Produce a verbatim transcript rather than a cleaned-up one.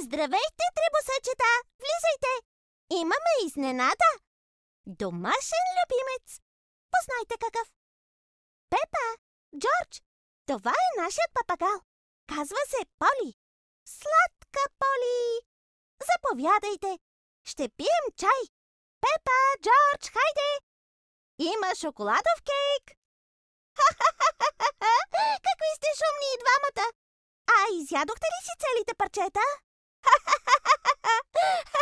Здравейте, дребосъчета! Влизайте! Имаме изненада! Домашен любимец! Познайте какъв! Пепа! Джордж! Това е нашият папагал! Казва се Поли! Сладка Поли! Заповядайте! Ще пием чай! Пепа! Джордж, хайде! Има шоколадов кейк! Какви сте шумни и двамата! А изядохте ли си целите парчета?